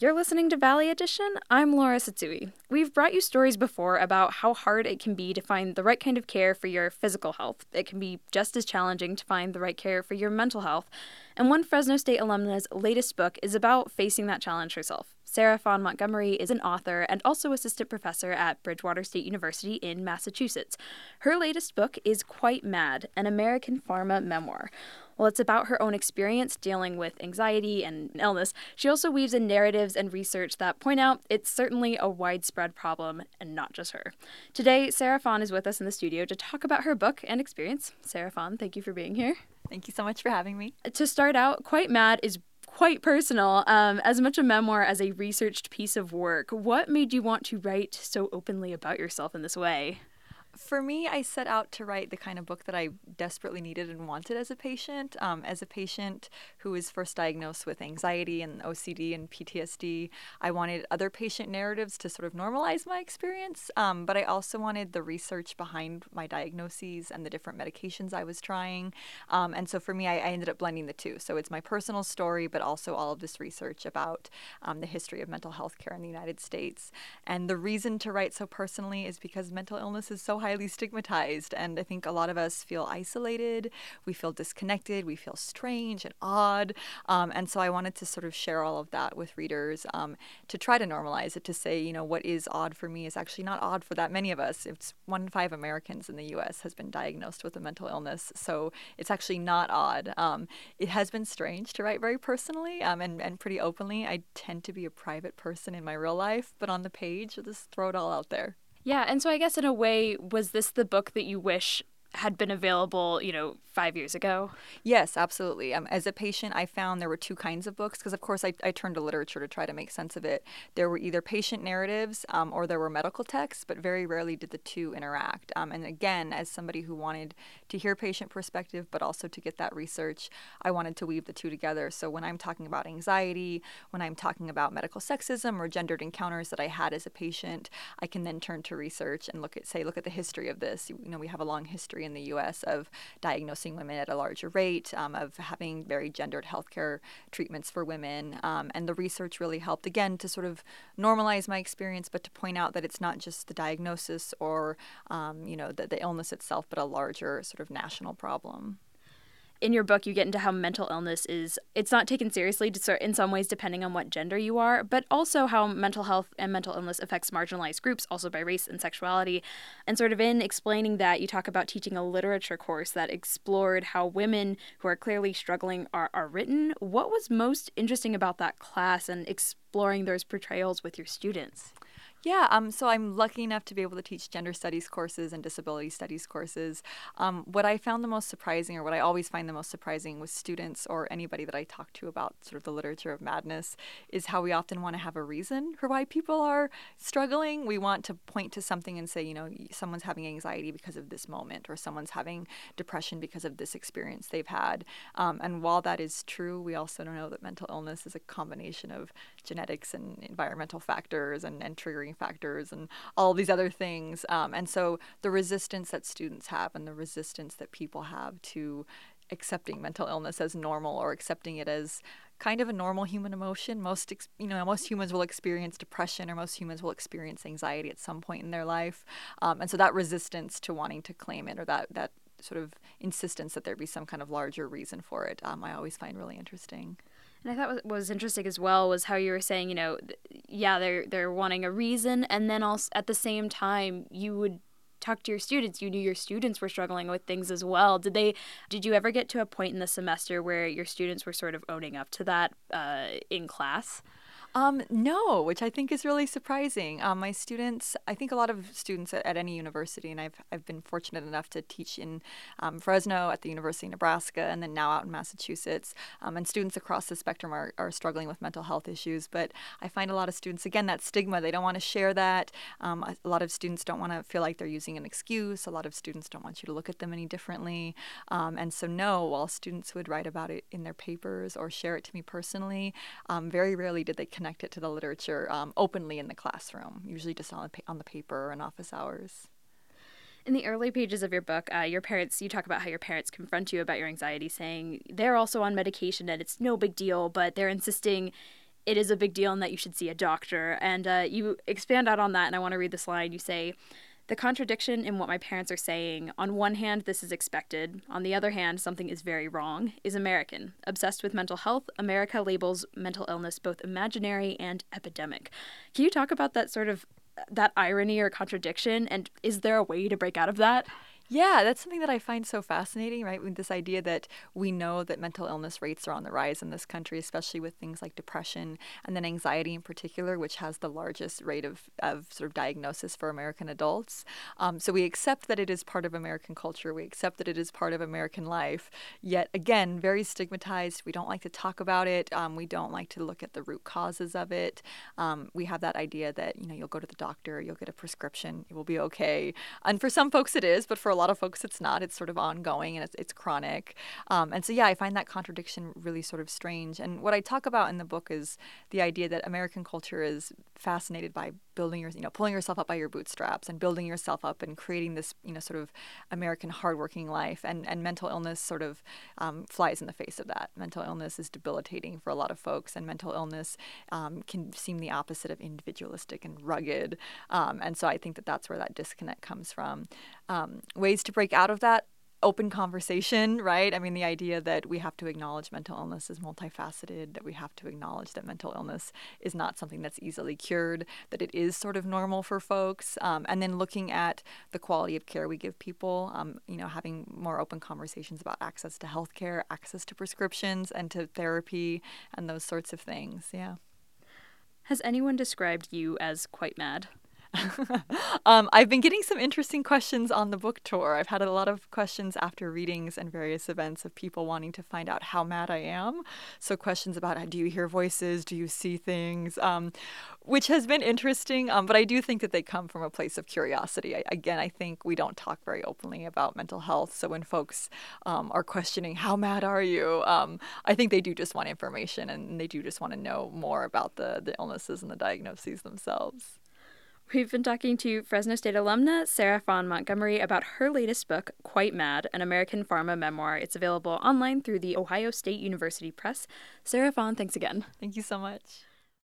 You're listening to Valley Edition. I'm Laura Satsui. We've brought you stories before about how hard it can be to find the right kind of care for your physical health. It can be just as challenging to find the right care for your mental health. And one Fresno State alumna's latest book is about facing that challenge herself. Sarah Fawn Montgomery is an author and also assistant professor at Bridgewater State University in Massachusetts. Her latest book is Quite Mad, an American pharma memoir. While it's about her own experience dealing with anxiety and illness, she also weaves in narratives and research that point out it's certainly a widespread problem and not just her. Today, Sarah Fawn is with us in the studio to talk about her book and experience. Sarah Fawn, thank you for being here. Thank you so much for having me. To start out, Quite Mad is quite personal, as much a memoir as a researched piece of work. What made you want to write so openly about yourself in this way? For me, I set out to write the kind of book that I desperately needed and wanted as a patient. As a patient who was first diagnosed with anxiety and OCD and PTSD, I wanted other patient narratives to sort of normalize my experience, but I also wanted the research behind my diagnoses and the different medications I was trying. And so for me, I ended up blending the two. So it's my personal story, but also all of this research about the history of mental health care in the United States. And the reason to write so personally is because mental illness is so highly stigmatized, and I think a lot of us feel isolated, we feel disconnected, we feel strange and odd, and so I wanted to sort of share all of that with readers, to try to normalize it, to say, you know, what is odd for me is actually not odd for that many of us. It's 1 in 5 Americans in the U.S. has been diagnosed with a mental illness, so it's actually not odd. It has been strange to write very personally, and pretty openly. I tend to be a private person in my real life, but on the page, I'll just throw it all out there. Yeah, and so I guess in a way, was this the book that you wish had been available, 5 years ago? Yes, absolutely. As a patient, I found there were two kinds of books because, of course, I turned to literature to try to make sense of it. There were either patient narratives or there were medical texts, but very rarely did the two interact. And again, as somebody who wanted to hear patient perspective, but also to get that research, I wanted to weave the two together. So when I'm talking about anxiety, when I'm talking about medical sexism or gendered encounters that I had as a patient, I can then turn to research and look at the history of this. We have a long history in the U.S. of diagnosing women at a larger rate, of having very gendered healthcare treatments for women. And the research really helped, again, to sort of normalize my experience, but to point out that it's not just the diagnosis or, the illness itself, but a larger sort of national problem. In your book, you get into how mental illness it's not taken seriously in some ways depending on what gender you are, but also how mental health and mental illness affects marginalized groups, also by race and sexuality. And sort of in explaining that, you talk about teaching a literature course that explored how women who are clearly struggling are written. What was most interesting about that class and exploring those portrayals with your students? Yeah, so I'm lucky enough to be able to teach gender studies courses and disability studies courses. What I found the most surprising, or what I always find the most surprising with students or anybody that I talk to about sort of the literature of madness, is how we often want to have a reason for why people are struggling. We want to point to something and say, someone's having anxiety because of this moment, or someone's having depression because of this experience they've had. And while that is true, we also know that mental illness is a combination of genetics and environmental factors and triggering factors and all these other things. And so the resistance that students have and the resistance that people have to accepting mental illness as normal, or accepting it as kind of a normal human emotion. Most humans will experience depression, or most humans will experience anxiety at some point in their life. And so that resistance to wanting to claim it, or that sort of insistence that there be some kind of larger reason for it, I always find really interesting. And I thought what was interesting as well was how you were saying, they're wanting a reason, and then also at the same time you would talk to your students. You knew your students were struggling with things as well. Did you ever get to a point in the semester where your students were sort of owning up to that in class? No, which I think is really surprising. My students, I think a lot of students at any university, and I've been fortunate enough to teach in Fresno, at the University of Nebraska, and then now out in Massachusetts. And students across the spectrum are struggling with mental health issues. But I find a lot of students, again, that stigma, they don't want to share that. A lot of students don't want to feel like they're using an excuse. A lot of students don't want you to look at them any differently. And so no, while students would write about it in their papers or share it to me personally, very rarely did they connect it to the literature openly in the classroom, usually just on the paper or in office hours. In the early pages of your book, you talk about how your parents confront you about your anxiety, saying they're also on medication and it's no big deal, but they're insisting it is a big deal and that you should see a doctor. And you expand out on that, and I want to read this line. You say, "The contradiction in what my parents are saying, on one hand, this is expected. On the other hand, something is very wrong, is American. Obsessed with mental health, America labels mental illness both imaginary and epidemic." Can you talk about that sort of that irony or contradiction, and is there a way to break out of that? Yeah, that's something that I find so fascinating, right? With this idea that we know that mental illness rates are on the rise in this country, especially with things like depression and then anxiety in particular, which has the largest rate of sort of diagnosis for American adults. So we accept that it is part of American culture. We accept that it is part of American life. Yet again, very stigmatized. We don't like to talk about it. We don't like to look at the root causes of it. We have that idea that, you'll go to the doctor, you'll get a prescription, it will be okay. And for some folks it is, but for a lot of folks it's not. It's sort of ongoing and it's chronic. And so, yeah, I find that contradiction really sort of strange. And what I talk about in the book is the idea that American culture is fascinated by pulling yourself up by your bootstraps and building yourself up and creating this, sort of American hardworking life. And mental illness sort of flies in the face of that. Mental illness is debilitating for a lot of folks, and mental illness can seem the opposite of individualistic and rugged. And so I think that that's where that disconnect comes from. Ways to break out of that: open conversation, right? I mean, the idea that we have to acknowledge mental illness is multifaceted, that we have to acknowledge that mental illness is not something that's easily cured, that it is sort of normal for folks, and then looking at the quality of care we give people, having more open conversations about access to healthcare, access to prescriptions and to therapy and those sorts of things, yeah. Has anyone described you as quite mad? I've been getting some interesting questions on the book tour. I've had a lot of questions after readings and various events of people wanting to find out how mad I am. So questions about, do you hear voices? Do you see things? Which has been interesting. But I do think that they come from a place of curiosity. I think we don't talk very openly about mental health. So when folks are questioning, how mad are you? I think they do just want information, and they do just want to know more about the illnesses and the diagnoses themselves. We've been talking to Fresno State alumna Sarah Fawn Montgomery about her latest book, Quite Mad, an American Pharma Memoir. It's available online through the Ohio State University Press. Sarah Fawn, thanks again. Thank you so much.